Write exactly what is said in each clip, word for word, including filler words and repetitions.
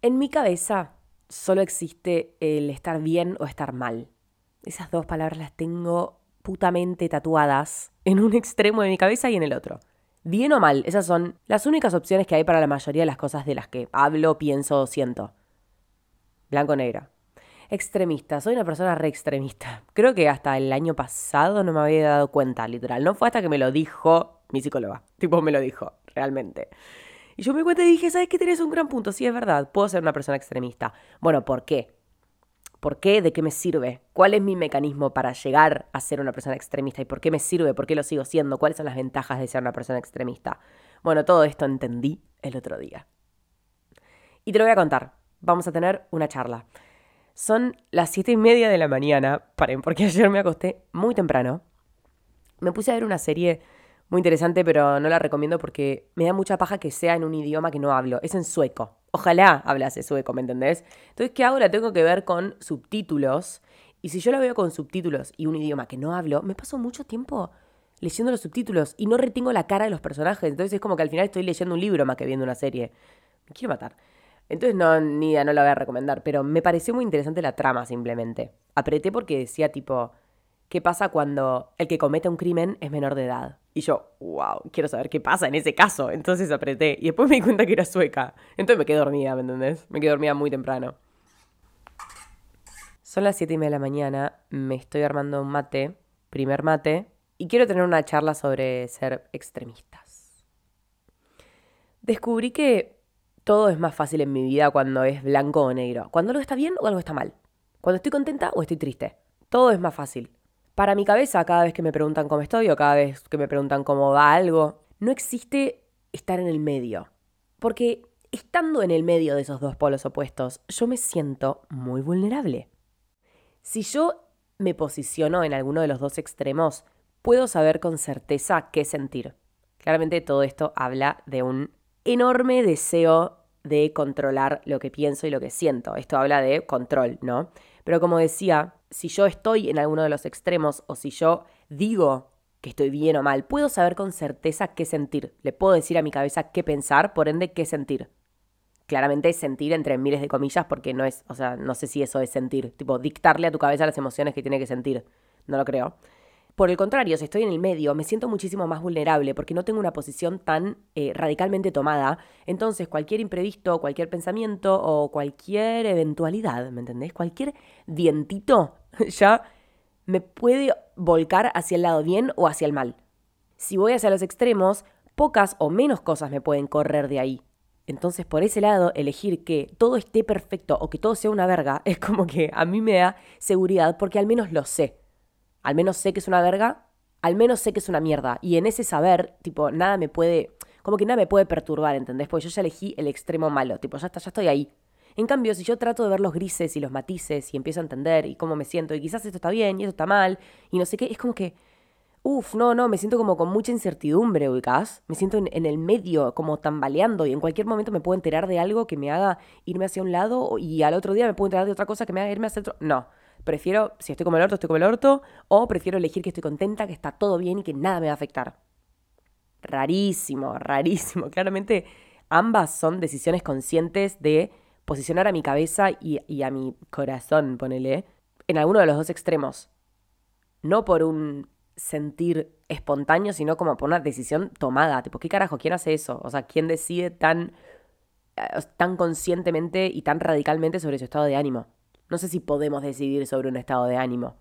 En mi cabeza solo existe el estar bien o estar mal. Esas dos palabras las tengo putamente tatuadas en un extremo de mi cabeza y en el otro. Bien o mal, esas son las únicas opciones que hay para la mayoría de las cosas de las que hablo, pienso o siento. Blanco o negro. Extremista, soy una persona re extremista. Creo que hasta el año pasado no me había dado cuenta, literal. No fue hasta que me lo dijo mi psicóloga. Tipo, me lo dijo, realmente. Y yo me di cuenta y dije, ¿sabes qué? Tenés un gran punto. Sí, es verdad, puedo ser una persona extremista. Bueno, ¿por qué? ¿Por qué? ¿De qué me sirve? ¿Cuál es mi mecanismo para llegar a ser una persona extremista? ¿Y por qué me sirve? ¿Por qué lo sigo siendo? ¿Cuáles son las ventajas de ser una persona extremista? Bueno, todo esto entendí el otro día. Y te lo voy a contar. Vamos a tener una charla. Son las siete y media de la mañana, paren, porque ayer me acosté muy temprano. Me puse a ver una serie muy interesante, pero no la recomiendo porque me da mucha paja que sea en un idioma que no hablo. Es en sueco. Ojalá hablase sueco, ¿me entendés? Entonces, ¿qué hago? La tengo que ver con subtítulos. Y si yo la veo con subtítulos y un idioma que no hablo, me paso mucho tiempo leyendo los subtítulos y no retengo la cara de los personajes. Entonces es como que al final estoy leyendo un libro más que viendo una serie. Me quiero matar. Entonces no, ni idea, no la voy a recomendar, pero me pareció muy interesante la trama simplemente. Apreté porque decía tipo, ¿qué pasa cuando el que comete un crimen es menor de edad? Y yo, wow, quiero saber qué pasa en ese caso. Entonces apreté y después me di cuenta que era sueca. Entonces me quedé dormida, ¿me entendés? Me quedé dormida muy temprano. Son las siete y media de la mañana, me estoy armando un mate, primer mate, y quiero tener una charla sobre ser extremistas. Descubrí que todo es más fácil en mi vida cuando es blanco o negro. Cuando algo está bien o algo está mal. Cuando estoy contenta o estoy triste. Todo es más fácil. Para mi cabeza, cada vez que me preguntan cómo estoy o cada vez que me preguntan cómo va algo, no existe estar en el medio. Porque estando en el medio de esos dos polos opuestos, yo me siento muy vulnerable. Si yo me posiciono en alguno de los dos extremos, puedo saber con certeza qué sentir. Claramente todo esto habla de un enorme deseo de controlar lo que pienso y lo que siento. Esto habla de control, ¿no? Pero como decía, si yo estoy en alguno de los extremos o si yo digo que estoy bien o mal, puedo saber con certeza qué sentir. Le puedo decir a mi cabeza qué pensar, por ende qué sentir. Claramente sentir entre miles de comillas porque no es, o sea, no sé si eso es sentir. Tipo, dictarle a tu cabeza las emociones que tiene que sentir. No lo creo. Por el contrario, si estoy en el medio, me siento muchísimo más vulnerable porque no tengo una posición tan eh, radicalmente tomada. Entonces, cualquier imprevisto, cualquier pensamiento o cualquier eventualidad, ¿me entendés? Cualquier dientito ya me puede volcar hacia el lado bien o hacia el mal. Si voy hacia los extremos, pocas o menos cosas me pueden correr de ahí. Entonces, por ese lado, elegir que todo esté perfecto o que todo sea una verga es como que a mí me da seguridad porque al menos lo sé. Al menos sé que es una verga, al menos sé que es una mierda. Y en ese saber, tipo, nada me puede, como que nada me puede perturbar, ¿entendés? Porque yo ya elegí el extremo malo, tipo, ya está, ya estoy ahí. En cambio, si yo trato de ver los grises y los matices y empiezo a entender y cómo me siento, y quizás esto está bien y esto está mal, y no sé qué, es como que, uff, no, no, me siento como con mucha incertidumbre, ubicás. Me siento en, en el medio, como tambaleando, y en cualquier momento me puedo enterar de algo que me haga irme hacia un lado y al otro día me puedo enterar de otra cosa que me haga irme hacia otro. No. Prefiero, si estoy como el orto, estoy como el orto, o prefiero elegir que estoy contenta, que está todo bien y que nada me va a afectar. Rarísimo, rarísimo. Claramente ambas son decisiones conscientes de posicionar a mi cabeza y, y a mi corazón, ponele, en alguno de los dos extremos. No por un sentir espontáneo, sino como por una decisión tomada. Tipo, ¿qué carajo? ¿Quién hace eso? O sea, ¿quién decide tan, eh, tan conscientemente y tan radicalmente sobre su estado de ánimo? No sé si podemos decidir sobre un estado de ánimo.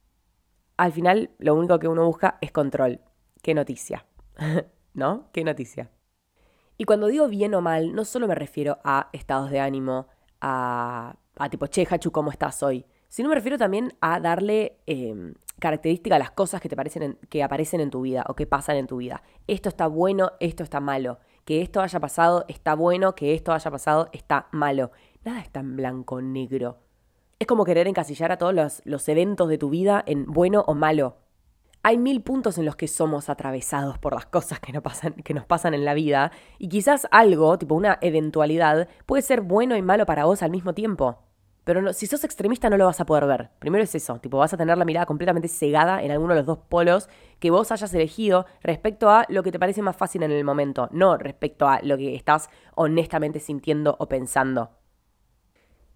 Al final, lo único que uno busca es control. ¿Qué noticia? ¿No? ¿Qué noticia? Y cuando digo bien o mal, no solo me refiero a estados de ánimo, a, a tipo, che, Hachu, ¿cómo estás hoy? Sino me refiero también a darle eh, característica a las cosas que, te parecen en- que aparecen en tu vida o que pasan en tu vida. Esto está bueno, esto está malo. Que esto haya pasado está bueno, que esto haya pasado está malo. Nada está en blanco o negro. Es como querer encasillar a todos los, los eventos de tu vida en bueno o malo. Hay mil puntos en los que somos atravesados por las cosas que nos pasan, que nos pasan en la vida y quizás algo, tipo una eventualidad, puede ser bueno y malo para vos al mismo tiempo. Pero no- si sos extremista no lo vas a poder ver. Primero es eso, tipo vas a tener la mirada completamente cegada en alguno de los dos polos que vos hayas elegido respecto a lo que te parece más fácil en el momento, no respecto a lo que estás honestamente sintiendo o pensando.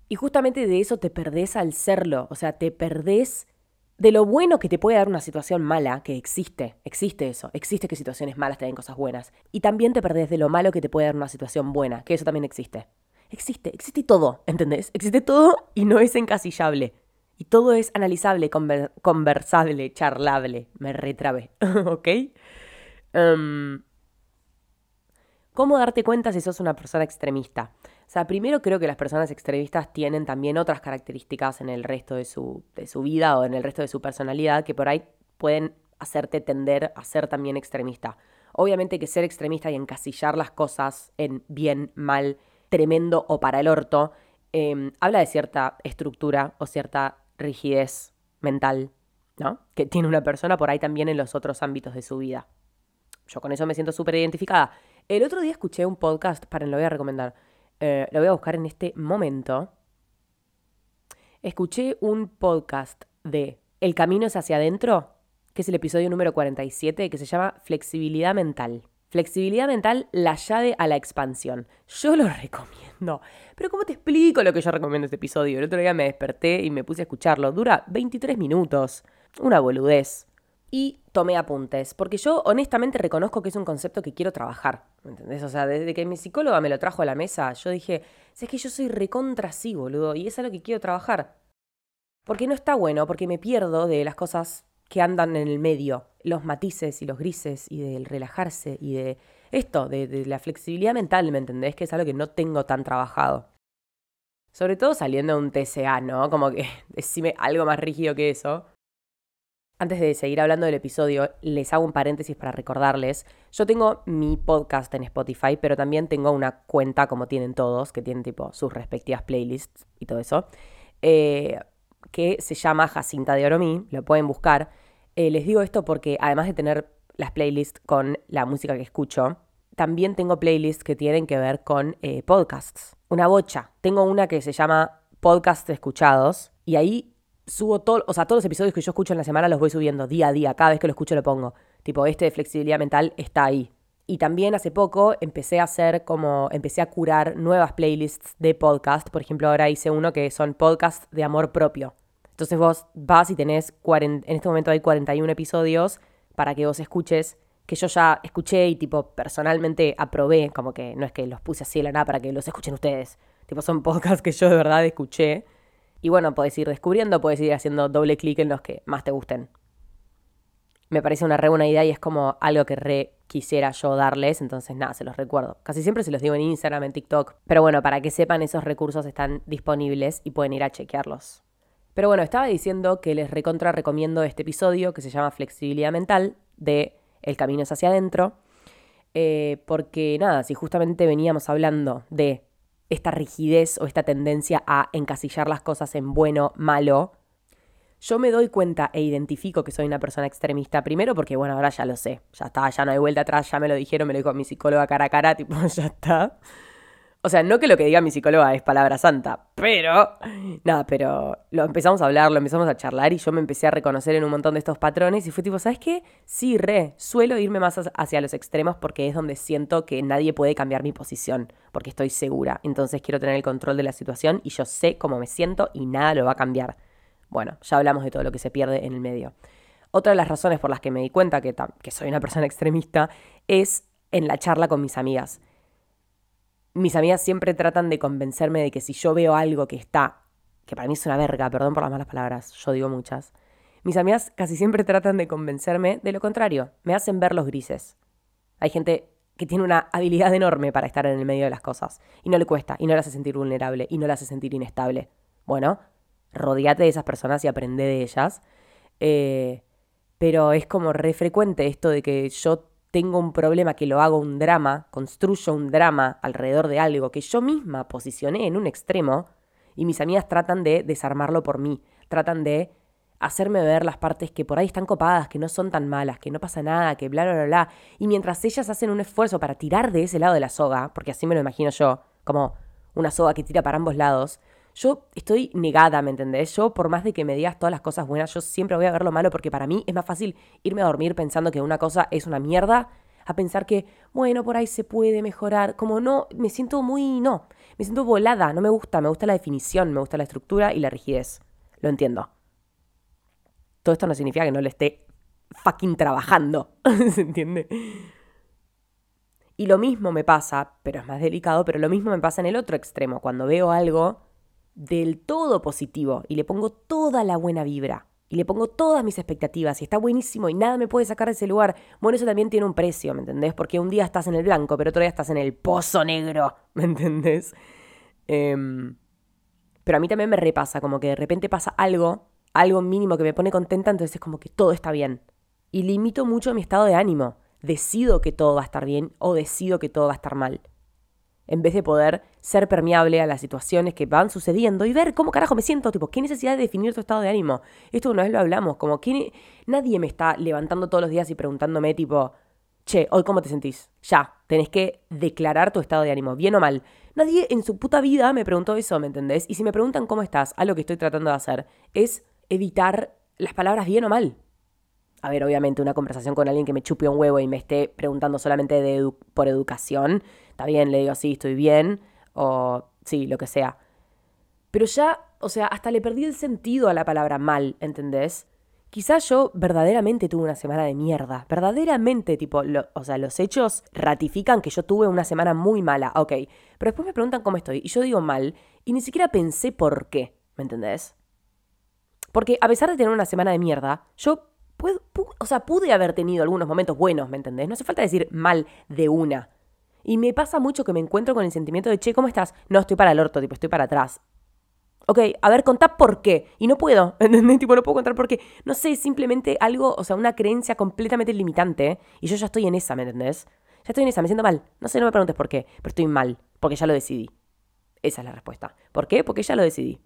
Y justamente de eso te perdés al serlo, o sea, te perdés de lo bueno que te puede dar una situación mala, que existe, existe eso, existe que situaciones malas te den cosas buenas. Y también te perdés de lo malo que te puede dar una situación buena, que eso también existe. Existe, existe todo, ¿entendés? Existe todo y no es encasillable. Y todo es analizable, conver- conversable, charlable. Me retrabé, ¿ok? Um, ¿Cómo darte cuenta si sos una persona extremista? O sea, primero creo que las personas extremistas tienen también otras características en el resto de su, de su vida o en el resto de su personalidad que por ahí pueden hacerte tender a ser también extremista. Obviamente que ser extremista y encasillar las cosas en bien, mal, tremendo o para el orto, eh, habla de cierta estructura o cierta rigidez mental, ¿no? Que tiene una persona por ahí también en los otros ámbitos de su vida. Yo con eso me siento súper identificada. El otro día escuché un podcast, paren, lo voy a recomendar. Eh, lo voy a buscar en este momento. Escuché un podcast de El camino es hacia adentro, que es el episodio número cuarenta y siete, que se llama Flexibilidad mental. Flexibilidad mental, la llave a la expansión. Yo lo recomiendo. Pero ¿cómo te explico lo que yo recomiendo este episodio? El otro día me desperté y me puse a escucharlo. Dura veintitrés minutos. Una boludez. Y tomé apuntes, porque yo honestamente reconozco que es un concepto que quiero trabajar, ¿me entendés? O sea, desde que mi psicóloga me lo trajo a la mesa, yo dije, es que yo soy recontra sí, boludo, y es algo que quiero trabajar. Porque no está bueno, porque me pierdo de las cosas que andan en el medio, los matices y los grises, y del relajarse, y de esto, de, de la flexibilidad mental, ¿me entendés? Que es algo que no tengo tan trabajado. Sobre todo saliendo de un T C A, ¿no? Como que decime algo más rígido que eso. Antes de seguir hablando del episodio, les hago un paréntesis para recordarles. Yo tengo mi podcast en Spotify, pero también tengo una cuenta, como tienen todos, que tienen tipo sus respectivas playlists y todo eso, eh, que se llama Jacinta de Oromí, lo pueden buscar. Eh, les digo esto porque además de tener las playlists con la música que escucho, también tengo playlists que tienen que ver con eh, podcasts. Una bocha. Tengo una que se llama Podcast Escuchados y ahí subo todo, o sea, todos los episodios que yo escucho en la semana los voy subiendo día a día. Cada vez que lo escucho lo pongo. Tipo, este de flexibilidad mental está ahí. Y también hace poco empecé a hacer como, empecé a curar nuevas playlists de podcast. Por ejemplo, ahora hice uno que son podcasts de amor propio. Entonces vos vas y tenés, cuarenta, en este momento hay cuarenta y uno episodios para que vos escuches, que yo ya escuché y tipo personalmente aprobé, como que no es que los puse así de la nada para que los escuchen ustedes. Tipo, son podcasts que yo de verdad escuché. Y bueno, podés ir descubriendo, podés ir haciendo doble clic en los que más te gusten. Me parece una re buena idea y es como algo que re quisiera yo darles, entonces nada, se los recuerdo. Casi siempre se los digo en Instagram, en TikTok. Pero bueno, para que sepan, esos recursos están disponibles y pueden ir a chequearlos. Pero bueno, estaba diciendo que les recontra recomiendo este episodio que se llama Flexibilidad Mental, de El camino es hacia adentro. Eh, porque nada, si justamente veníamos hablando de esta rigidez o esta tendencia a encasillar las cosas en bueno, malo, yo me doy cuenta e identifico que soy una persona extremista, primero porque, bueno, ahora ya lo sé, ya está, ya no hay vuelta atrás, ya me lo dijeron, me lo dijo mi psicóloga cara a cara, tipo, ya está. O sea, no que lo que diga mi psicóloga es palabra santa, pero, nada, pero lo empezamos a hablar, lo empezamos a charlar y yo me empecé a reconocer en un montón de estos patrones y fue tipo, ¿sabes qué? Sí, re, suelo irme más hacia los extremos porque es donde siento que nadie puede cambiar mi posición, porque estoy segura. Entonces quiero tener el control de la situación y yo sé cómo me siento y nada lo va a cambiar. Bueno, ya hablamos de todo lo que se pierde en el medio. Otra de las razones por las que me di cuenta que, que soy una persona extremista es en la charla con mis amigas. Mis amigas siempre tratan de convencerme de que si yo veo algo que está, que para mí es una verga, perdón por las malas palabras, yo digo muchas, mis amigas casi siempre tratan de convencerme de lo contrario, me hacen ver los grises. Hay gente que tiene una habilidad enorme para estar en el medio de las cosas, y no le cuesta, y no la hace sentir vulnerable, y no la hace sentir inestable. Bueno, rodéate de esas personas y aprende de ellas, eh, pero es como re frecuente esto de que yo tengo un problema, que lo hago un drama, construyo un drama alrededor de algo que yo misma posicioné en un extremo y mis amigas tratan de desarmarlo por mí, tratan de hacerme ver las partes que por ahí están copadas, que no son tan malas, que no pasa nada, que bla, bla, bla, bla. Y mientras ellas hacen un esfuerzo para tirar de ese lado de la soga, porque así me lo imagino yo, como una soga que tira para ambos lados, yo estoy negada, ¿me entendés? Yo, por más de que me digas todas las cosas buenas, yo siempre voy a ver lo malo porque para mí es más fácil irme a dormir pensando que una cosa es una mierda a pensar que, bueno, por ahí se puede mejorar. Como no, me siento muy, no, Me siento volada, no me gusta, me gusta la definición, me gusta la estructura y la rigidez. Lo entiendo. Todo esto no significa que no le esté fucking trabajando, ¿se entiende? Y lo mismo me pasa, pero es más delicado, pero lo mismo me pasa en el otro extremo, cuando veo algo del todo positivo y le pongo toda la buena vibra y le pongo todas mis expectativas y está buenísimo y nada me puede sacar de ese lugar. Bueno, eso también tiene un precio, ¿me entendés? Porque un día estás en el blanco, pero otro día estás en el pozo negro, ¿me entendés? Eh, pero a mí también me repasa, como que de repente pasa algo, algo mínimo que me pone contenta, entonces es como que todo está bien. Y limito mucho mi estado de ánimo. Decido que todo va a estar bien o decido que todo va a estar mal. En vez de poder ser permeable a las situaciones que van sucediendo y ver cómo carajo me siento, tipo, qué necesidad de definir tu estado de ánimo. Esto una vez lo hablamos, como que nadie me está levantando todos los días y preguntándome, tipo, che, hoy cómo te sentís. Ya, tenés que declarar tu estado de ánimo, bien o mal. Nadie en su puta vida me preguntó eso, ¿me entendés? Y si me preguntan cómo estás, algo que estoy tratando de hacer es evitar las palabras bien o mal. A ver, obviamente una conversación con alguien que me chupe un huevo y me esté preguntando solamente de edu- por educación, está bien, le digo sí, estoy bien, o sí, lo que sea. Pero ya, o sea, hasta le perdí el sentido a la palabra mal, ¿entendés? Quizás yo verdaderamente tuve una semana de mierda, verdaderamente, tipo, lo, o sea, los hechos ratifican que yo tuve una semana muy mala, ok, pero después me preguntan cómo estoy y yo digo mal y ni siquiera pensé por qué, ¿me entendés? Porque a pesar de tener una semana de mierda, yo puedo, pu- o sea, pude haber tenido algunos momentos buenos, ¿me entendés? No hace falta decir mal de una. Y me pasa mucho que me encuentro con el sentimiento de, che, ¿cómo estás? No, estoy para el orto, tipo, estoy para atrás. Ok, a ver, contá por qué. Y no puedo, ¿entendés? Tipo, no puedo contar por qué. No sé, es simplemente algo, o sea, una creencia completamente limitante. ¿Eh? Y yo ya estoy en esa, ¿me entendés? Ya estoy en esa, me siento mal. No sé, no me preguntes por qué, pero estoy mal, porque ya lo decidí. Esa es la respuesta. ¿Por qué? Porque ya lo decidí.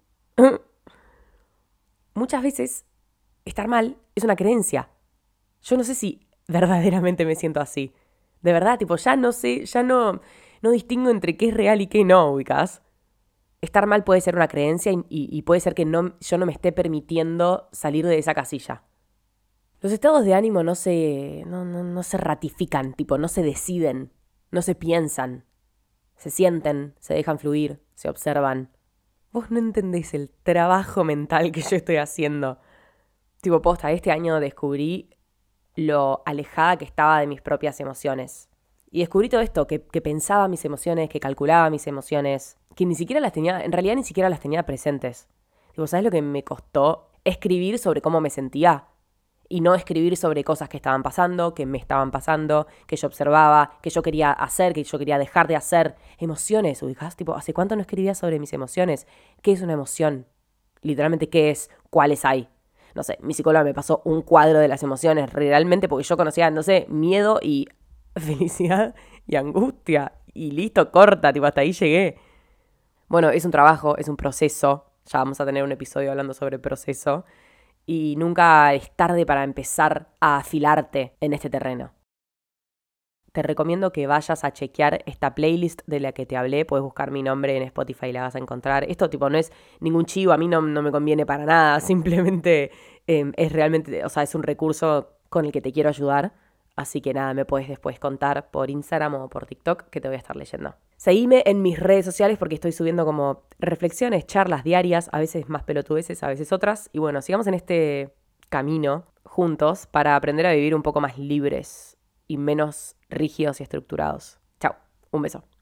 Muchas veces estar mal es una creencia. Yo no sé si verdaderamente me siento así. De verdad, tipo, ya no sé, ya no, no distingo entre qué es real y qué no, ubicás. Estar mal puede ser una creencia y, y, y puede ser que no, yo no me esté permitiendo salir de esa casilla. Los estados de ánimo no se, no, no, no se ratifican, tipo, no se deciden, no se piensan. Se sienten, se dejan fluir, se observan. Vos no entendés el trabajo mental que yo estoy haciendo. Tipo, posta, este año descubrí lo alejada que estaba de mis propias emociones. Y descubrí todo esto, que, que pensaba mis emociones, que calculaba mis emociones, que ni siquiera las tenía, en realidad ni siquiera las tenía presentes. Tipo, ¿sabes lo que me costó? Escribir sobre cómo me sentía. Y no escribir sobre cosas que estaban pasando, que me estaban pasando, que yo observaba, que yo quería hacer, que yo quería dejar de hacer. Emociones, ubicás, tipo, ¿hace cuánto no escribía sobre mis emociones? ¿Qué es una emoción? Literalmente, ¿qué es? ¿Cuáles hay? No sé, mi psicóloga me pasó un cuadro de las emociones, realmente, porque yo conocía, no sé, miedo y felicidad y angustia. Y listo, corta, tipo, hasta ahí llegué. Bueno, es un trabajo, es un proceso. Ya vamos a tener un episodio hablando sobre proceso. Y nunca es tarde para empezar a afilarte en este terreno. Te recomiendo que vayas a chequear esta playlist de la que te hablé. Puedes buscar mi nombre en Spotify y la vas a encontrar. Esto tipo no es ningún chivo, a mí no, no me conviene para nada. Simplemente eh, es realmente, o sea, es un recurso con el que te quiero ayudar. Así que nada, me puedes después contar por Instagram o por TikTok que te voy a estar leyendo. Seguime en mis redes sociales porque estoy subiendo como reflexiones, charlas diarias, a veces más pelotudeces, a veces otras. Y bueno, sigamos en este camino juntos para aprender a vivir un poco más libres y menos rígidos y estructurados. Chao, un beso.